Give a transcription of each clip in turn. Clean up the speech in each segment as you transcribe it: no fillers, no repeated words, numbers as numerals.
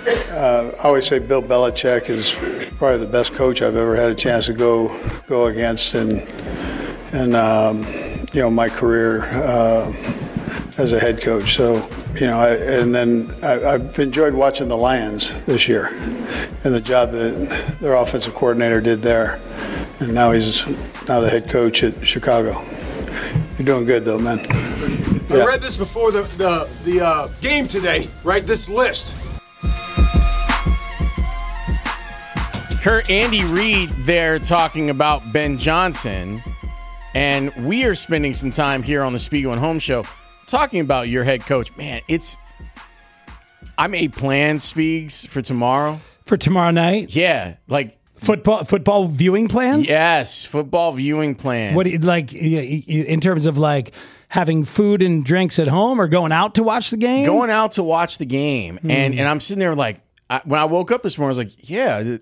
I always say Bill Belichick is probably the best coach I've ever had a chance to go against in my career as a head coach. So, I've enjoyed watching the Lions this year and the job that their offensive coordinator did there. And now he's the head coach at Chicago. You're doing good, though, man. I read this before the game today, right? This list. Heard Andy Reid there talking about Ben Johnson, and we are spending some time here on the Spiegel and Holmes Show talking about your head coach. Man, I made plans, Spiegs, for tomorrow. For tomorrow night? Yeah, like football viewing plans? Yes, football viewing plans. What do you, like in terms of like having food and drinks at home or going out to watch the game? Going out to watch the game, and I'm sitting there like when I woke up this morning, I was like, yeah.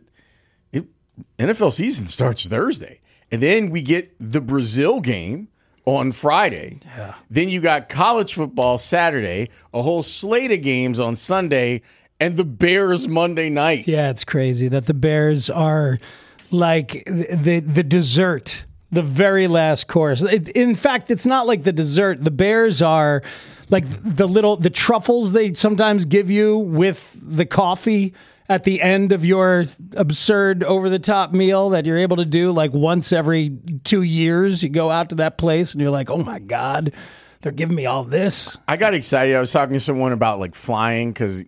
NFL season starts Thursday. And then we get the Brazil game on Friday. Yeah. Then you got college football Saturday, a whole slate of games on Sunday, and the Bears Monday night. Yeah, it's crazy that the Bears are like the dessert, the very last course. In fact, it's not like the dessert. The Bears are like the truffles they sometimes give you with the coffee at the end of your absurd over-the-top meal that you're able to do like once every 2 years. You go out to that place and you're like, oh, my God, they're giving me all this. I got excited. I was talking to someone about like flying because,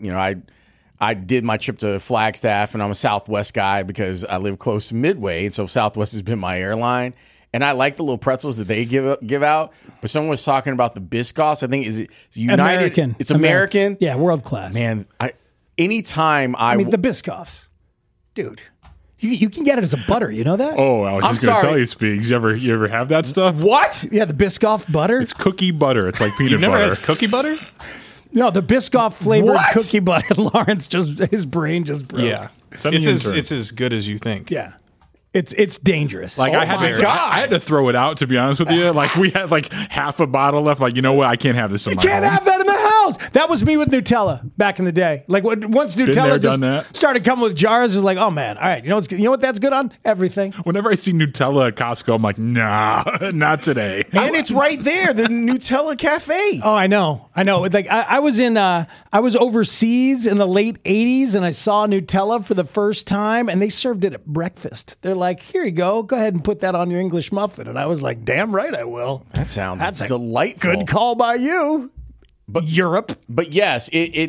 I did my trip to Flagstaff, and I'm a Southwest guy because I live close to Midway, and so Southwest has been my airline. And I like the little pretzels that they give out. But someone was talking about the Biscoffs. I think it's United. American. It's American. Yeah, world class. Man, anytime I mean, the Biscoffs. Dude, you can get it as a butter. You know that? Oh, I was just going to tell you, Speaks. You ever have that stuff? What? Yeah, the Biscoff butter. It's cookie butter. It's like peanut You've never butter. had cookie butter? No, the Biscoff flavored cookie butter. Lawrence his brain just broke. Yeah, it's as good as you think. Yeah. It's dangerous. Like I had to throw it out, to be honest with you. Like we had like half a bottle left. Like, you know what? I can't have this in my can't home. have that in the house. That was me with Nutella back in the day. Like once Nutella just started coming with jars, it was like, oh man, all right, you know what that's good on? Everything. Whenever I see Nutella at Costco, I'm like, nah, not today. And it's right there, the Nutella Cafe. Oh, I know. Like I was overseas in the late '80s, and I saw Nutella for the first time, and they served it at breakfast. They're like, here you go ahead and put that on your English muffin. And I was like, damn right I will. That's delightful. Good call by you. But Europe. But yes,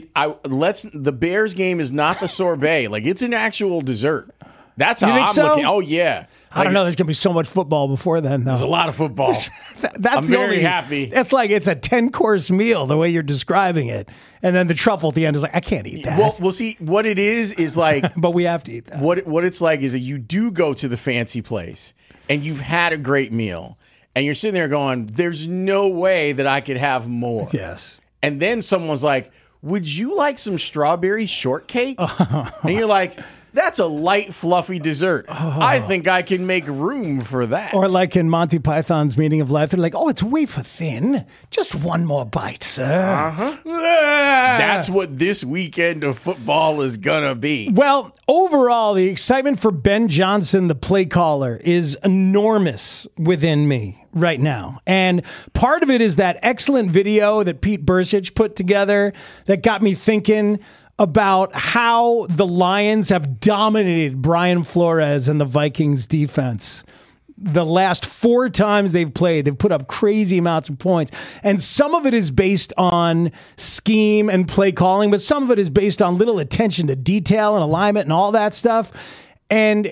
the Bears game is not the sorbet. Like, it's an actual dessert. That's how I'm looking. Oh yeah. I don't know. There's going to be so much football before then, though. There's a lot of football. I'm very happy. It's like it's a 10-course meal, the way you're describing it. And then the truffle at the end is like, I can't eat that. Well, see, what it is like... but we have to eat that. What it's like is that you do go to the fancy place, and you've had a great meal, and you're sitting there going, there's no way that I could have more. Yes. And then someone's like, would you like some strawberry shortcake? And you're like... That's a light, fluffy dessert. Oh. I think I can make room for that. Or like in Monty Python's Meaning of Life, they're like, oh, it's wafer thin. Just one more bite, sir. Uh-huh. That's what this weekend of football is going to be. Well, overall, the excitement for Ben Johnson, the play caller, is enormous within me right now. And part of it is that excellent video that Pete Bursich put together that got me thinking about how the Lions have dominated Brian Flores and the Vikings defense. The last 4 times they've played, they've put up crazy amounts of points. And some of it is based on scheme and play calling, but some of it is based on little attention to detail and alignment and all that stuff. And,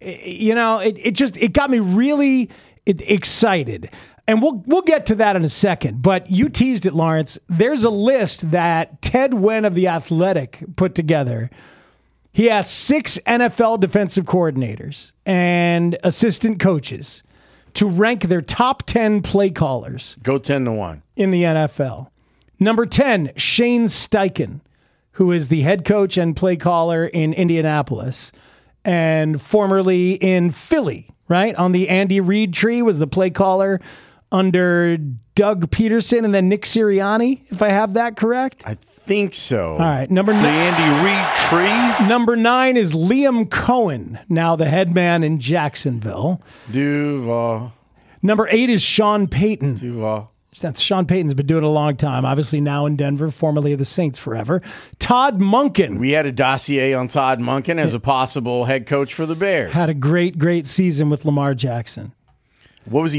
it got me really excited. And we'll get to that in a second. But you teased it, Lawrence. There's a list that Ted Nguyen of The Athletic put together. He asked 6 NFL defensive coordinators and assistant coaches to rank their top 10 play callers. Go 10-1. In the NFL. Number 10, Shane Steichen, who is the head coach and play caller in Indianapolis and formerly in Philly, right? On the Andy Reid tree was the play caller under Doug Peterson and then Nick Sirianni, if I have that correct. I think so. All right, the Andy Reid tree. Number 9 is Liam Cohen, now the head man in Jacksonville. Duval. Number 8 is Sean Payton. Duval. Sean Payton's been doing it a long time, obviously now in Denver, formerly of the Saints forever. Todd Monken. We had a dossier on Todd Monken as a possible head coach for the Bears. Had a great season with Lamar Jackson. What was he,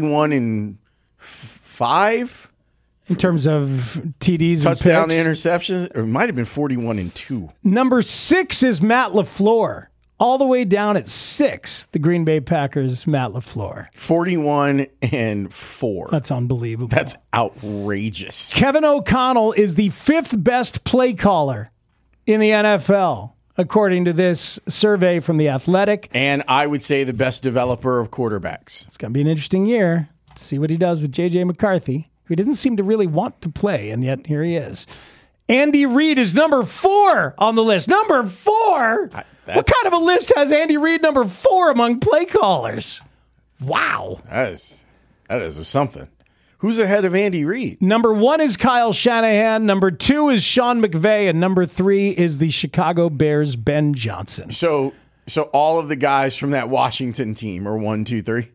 41-5? In terms of TDs touchdown and interceptions, or it might have been 41-2. Number 6 is Matt LaFleur. All the way down at 6, the Green Bay Packers, Matt LaFleur. 41-4. That's unbelievable. That's outrageous. Kevin O'Connell is the 5th best play caller in the NFL, according to this survey from The Athletic. And I would say the best developer of quarterbacks. It's going to be an interesting year. See what he does with J.J. McCarthy, who didn't seem to really want to play, and yet here he is. Andy Reid is number 4 on the list. Number 4? What kind of a list has Andy Reid number 4 among play callers? Wow. That is something. Who's ahead of Andy Reid? Number 1 is Kyle Shanahan. Number 2 is Sean McVay. And number 3 is the Chicago Bears' Ben Johnson. So all of the guys from that Washington team are 1, 2, 3?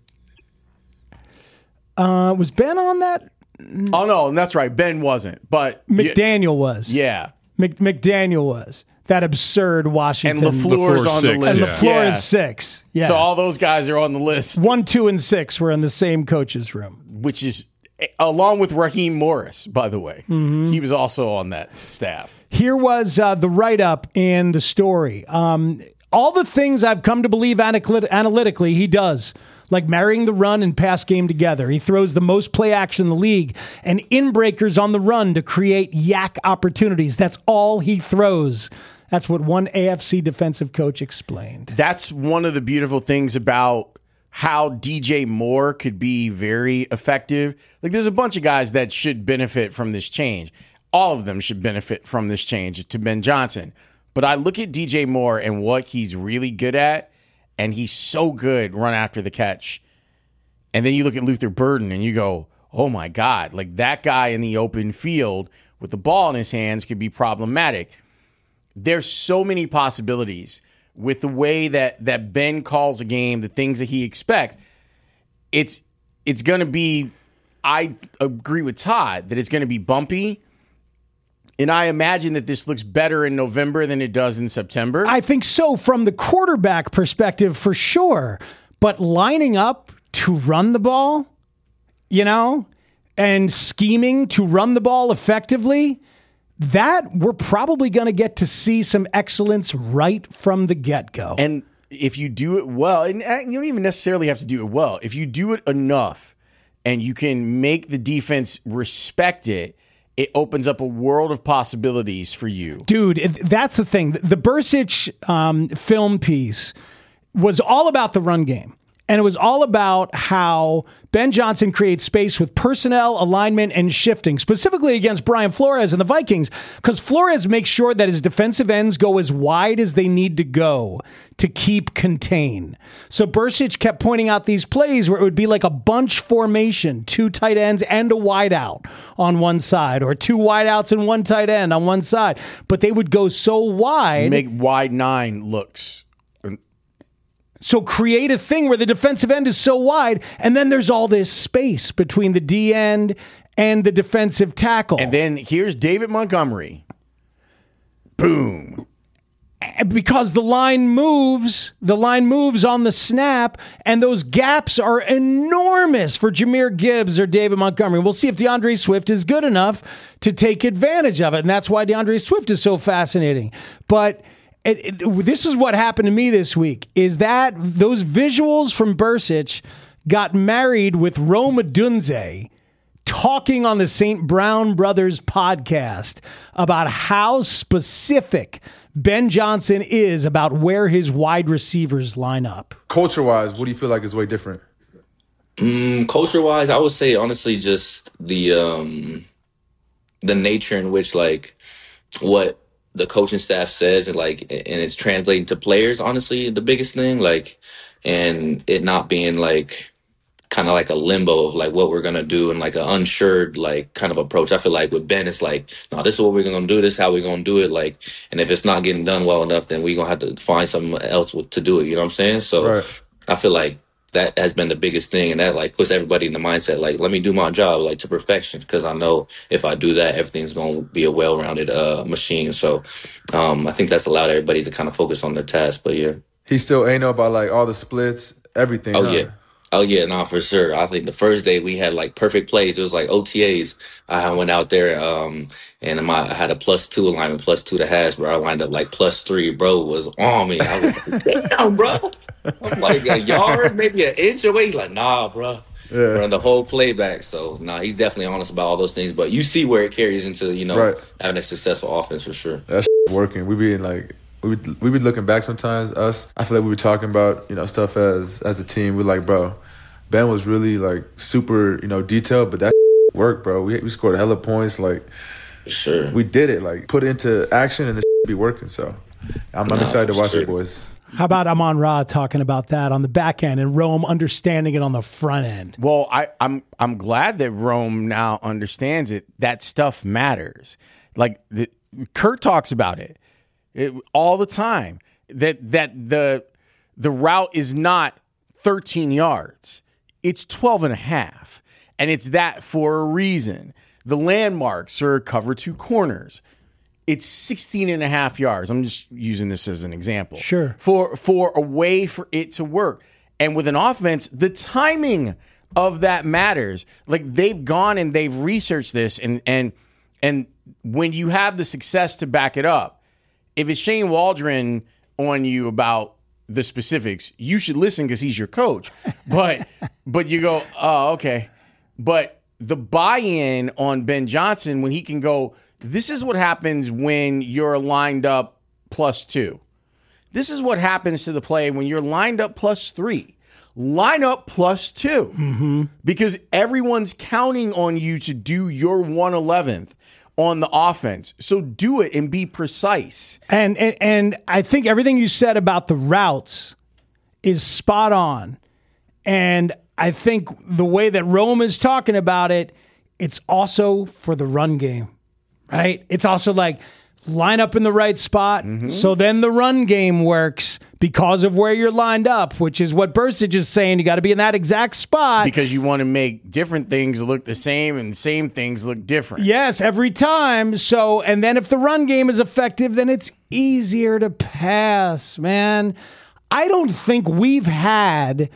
Was Ben on that? Oh, no, that's right. Ben wasn't. But McDaniel was. Yeah. McDaniel was. That absurd Washington. And LaFleur's on the list. And LaFleur is 6. Yeah. So all those guys are on the list. 1, 2, and 6 were in the same coach's room. Which is, along with Raheem Morris, by the way. Mm-hmm. He was also on that staff. Here was the write-up in the story. All the things I've come to believe analytically he does, like marrying the run and pass game together. He throws the most play action in the league and in-breakers on the run to create yak opportunities. That's all he throws. That's what one AFC defensive coach explained. That's one of the beautiful things about how DJ Moore could be very effective. Like, there's a bunch of guys that should benefit from this change. All of them should benefit from this change to Ben Johnson. But I look at DJ Moore and what he's really good at, and he's so good run after the catch. And then you look at Luther Burden and you go, oh my God, like that guy in the open field with the ball in his hands could be problematic. There's so many possibilities with the way that Ben calls a game, the things that he expects. It's going to be, I agree with Todd, that it's going to be bumpy. And I imagine that this looks better in November than it does in September. I think so, from the quarterback perspective, for sure. But lining up to run the ball, and scheming to run the ball effectively, that we're probably going to get to see some excellence right from the get-go. And if you do it well, and you don't even necessarily have to do it well, if you do it enough and you can make the defense respect it, it opens up a world of possibilities for you. Dude, that's the thing. The Bursich film piece was all about the run game. And it was all about how Ben Johnson creates space with personnel, alignment, and shifting, specifically against Brian Flores and the Vikings, because Flores makes sure that his defensive ends go as wide as they need to go to keep contain. So Bursich kept pointing out these plays where it would be like a bunch formation, 2 tight ends and a wide out on one side, or 2 wide outs and 1 tight end on one side. But they would go so wide. Make wide 9 looks. So create a thing where the defensive end is so wide, and then there's all this space between the D end and the defensive tackle. And then here's David Montgomery. Boom. Because the line moves on the snap, and those gaps are enormous for Jahmyr Gibbs or David Montgomery. We'll see if DeAndre Swift is good enough to take advantage of it, and that's why DeAndre Swift is so fascinating. But this is what happened to me this week, is that those visuals from Bursich got married with Rome Odunze talking on the St. Brown Brothers podcast about how specific Ben Johnson is about where his wide receivers line up. Culture-wise, what do you feel like is way different? Culture-wise, I would say, honestly, just the nature in which, like, what the coaching staff says, and it's translating to players, honestly, the biggest thing, and it not being kind of like a limbo of like what we're gonna do and like an unsure like kind of approach. I feel like with Ben, it's like, no, this is what we're gonna do. This is how we're gonna do it. Like, and if it's not getting done well enough, then we're gonna have to find something else to do it. You know what I'm saying? So I feel like that has been the biggest thing, and that like puts everybody in the mindset like, let me do my job like to perfection, because I know if I do that, everything's going to be a well-rounded machine. So I think that's allowed everybody to kind of focus on their task. But yeah, he still ain't know about like all the splits, everything. Oh yeah, no, for sure. I think the first day we had like perfect plays. It was like OTAs. I went out there and I had a +2 alignment, +2 to hash, bro. I lined up like +3, bro. Was on me. I was like, damn, bro. I'm like a yard, maybe an inch away. He's like, nah, bro. Yeah. Run the whole playback. So, he's definitely honest about all those things. But you see where it carries into, having a successful offense for sure. That's working. We be looking back sometimes. I feel like we were talking about, stuff as a team. We're like, bro, Ben was really like super, detailed, but that worked, bro. We scored a hella points. Like, for sure. We did it. Like, put it into action and this be working. So, I'm excited to watch it, boys. How about Amon-Ra talking about that on the back end and Rome understanding it on the front end? Well, I'm glad that Rome now understands it. That stuff matters. Like Kurt talks about it all the time. That the route is not 13 yards. It's 12 and a half. And it's that for a reason. The landmarks are cover 2 corners. It's 16 and a half yards. I'm just using this as an example. Sure. For a way for it to work. And with an offense, the timing of that matters. Like they've gone and they've researched this and when you have the success to back it up, if it's Shane Waldron on you about the specifics, you should listen because he's your coach. But you go, oh, okay. But the buy-in on Ben Johnson when he can go, this is what happens when you're lined up +2. This is what happens to the play when you're lined up +3. Line up +2 because everyone's counting on you to do your 1/11th on the offense. So do it and be precise. And I think everything you said about the routes is spot on. And I think the way that Rome is talking about it, it's also for the run game. Right? It's also like line up in the right spot. So then the run game works because of where you're lined up, which is what Bursidge is saying. You got to be in that exact spot. Because you want to make different things look the same and the same things look different. Yes, every time. So, and then if the run game is effective, then it's easier to pass, man. I don't think we've had...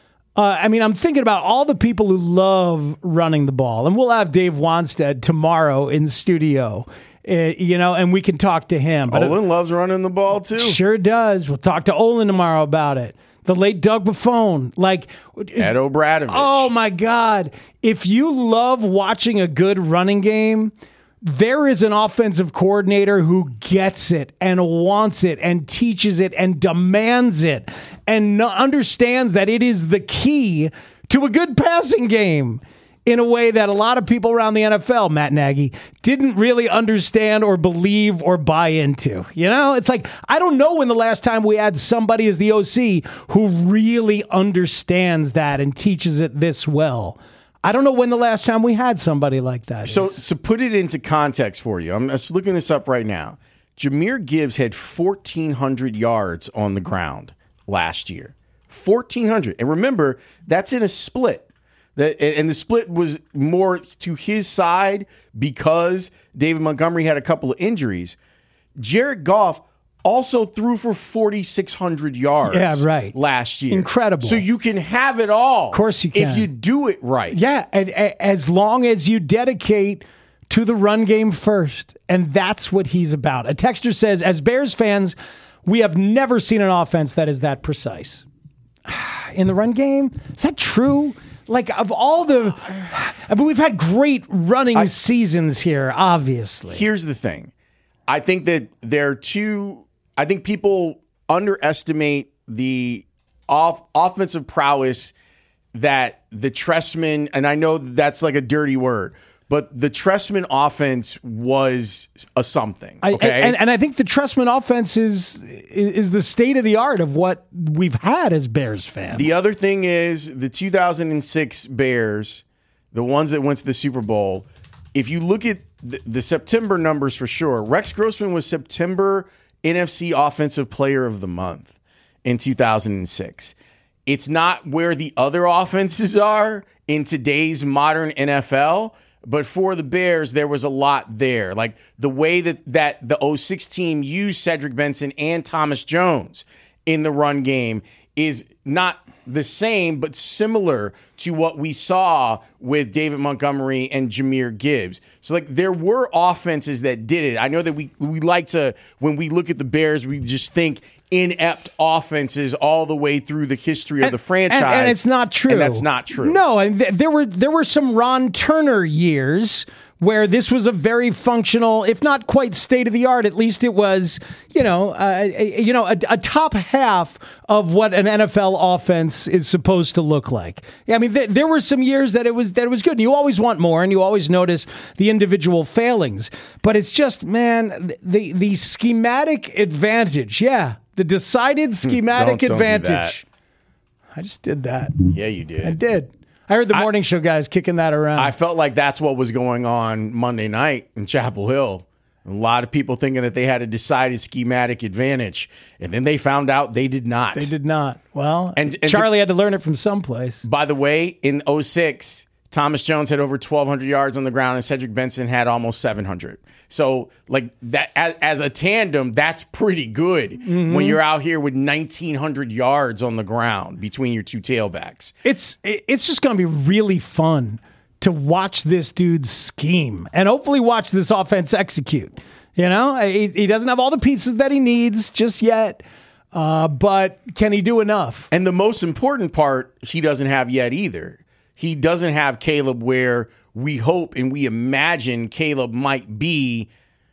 I'm thinking about all the people who love running the ball, and we'll have Dave Wanstead tomorrow in studio, and we can talk to him. But Olin loves running the ball too. Sure does. We'll talk to Olin tomorrow about it. The late Doug Buffone, like Ed O'Bradovich. Oh my God! If you love watching a good running game, there is an offensive coordinator who gets it and wants it and teaches it and demands it and understands that it is the key to a good passing game in a way that a lot of people around the NFL, Matt Nagy, didn't really understand or believe or buy into. It's like, I don't know when the last time we had somebody as the OC who really understands that and teaches it this well. I don't know when the last time we had somebody like that. So put it into context for you. I'm just looking this up right now. Jahmyr Gibbs had 1,400 yards on the ground last year. 1,400. And remember, that's in a split. And the split was more to his side because David Montgomery had a couple of injuries. Jared Goff also threw for 4,600 yards last year. Incredible. So you can have it all. Of course you can. If you do it right. Yeah, and as long as you dedicate to the run game first. And that's what he's about. A texter says, as Bears fans, we have never seen an offense that is that precise. In the run game? Is that true? Like, of all the... we've had great running seasons here, obviously. Here's the thing. I think that I think people underestimate the offensive prowess that the Trestman, and I know that's like a dirty word, but the Trestman offense was a something. Okay? And I think the Trestman offense is is the state of the art of what we've had as Bears fans. The other thing is the 2006 Bears, the ones that went to the Super Bowl. If you look at the September numbers for sure, Rex Grossman was September NFC Offensive Player of the Month in 2006. It's not where the other offenses are in today's modern NFL, but for the Bears, there was a lot there. Like the way that the 06 team used Cedric Benson and Thomas Jones in the run game is not the same, but similar to what we saw with David Montgomery and Jahmyr Gibbs. So, like, there were offenses that did it. I know that we like to, when we look at the Bears, we just think inept offenses all the way through the history of the franchise. And it's not true. And that's not true. No, and there were some Ron Turner years where this was a very functional, if not quite state of the art, at least it was, a top half of what an NFL offense is supposed to look like. I mean, there were some years that it was good. You always want more, and you always notice the individual failings. But it's just, man, the schematic advantage. Yeah, the decided schematic don't advantage. do that. I just did that. Yeah, you did. I did. I heard the morning show guys kicking that around. I felt like that's what was going on Monday night in Chapel Hill. A lot of people thinking that they had a decided schematic advantage, and then they found out they did not. They did not. Well, and Charlie had to learn it from someplace. By the way, in 06, Thomas Jones had over 1,200 yards on the ground, and Cedric Benson had almost 700. So, like that as a tandem, that's pretty good when you're out here with 1,900 yards on the ground between your two tailbacks. It's just going to be really fun to watch this dude scheme and hopefully watch this offense execute. You know, he doesn't have all the pieces that he needs just yet, but can he do enough? And the most important part, he doesn't have yet either. He doesn't have Caleb where we hope and we imagine Caleb might be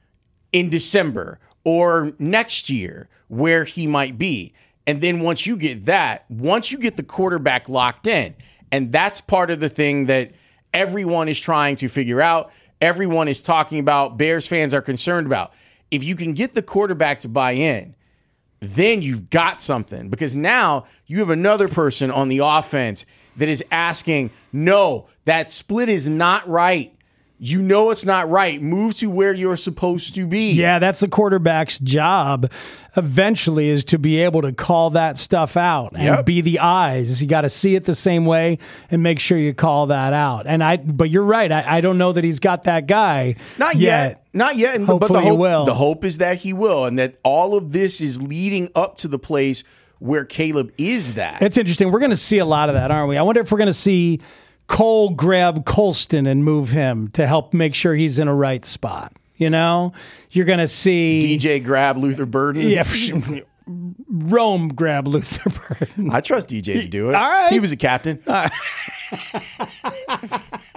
in December or next year, where he might be. And then once you get the quarterback locked in, and that's part of the thing that everyone is trying to figure out, everyone is talking about, Bears fans are concerned about. If you can get the quarterback to buy in, then you've got something, because now you have another person on the offense that is asking, no, that split is not right. You know it's not right. Move to where you're supposed to be. Yeah, that's the quarterback's job eventually, is to be able to call that stuff out and be the eyes. You got to see it the same way and make sure you call that out. But you're right. I don't know that he's got that guy. Not yet. Hopefully but he will. The hope is that he will, and that all of this is leading up to the place where Caleb is that. It's interesting. We're going to see a lot of that, aren't we? I wonder if we're going to see Cole grab Colston and move him to help make sure he's in a right spot. You know, you're going to see DJ grab Luther Burden. Yeah, Rome grab Luther Burden. I trust DJ to do it. All right. He was a captain. All right.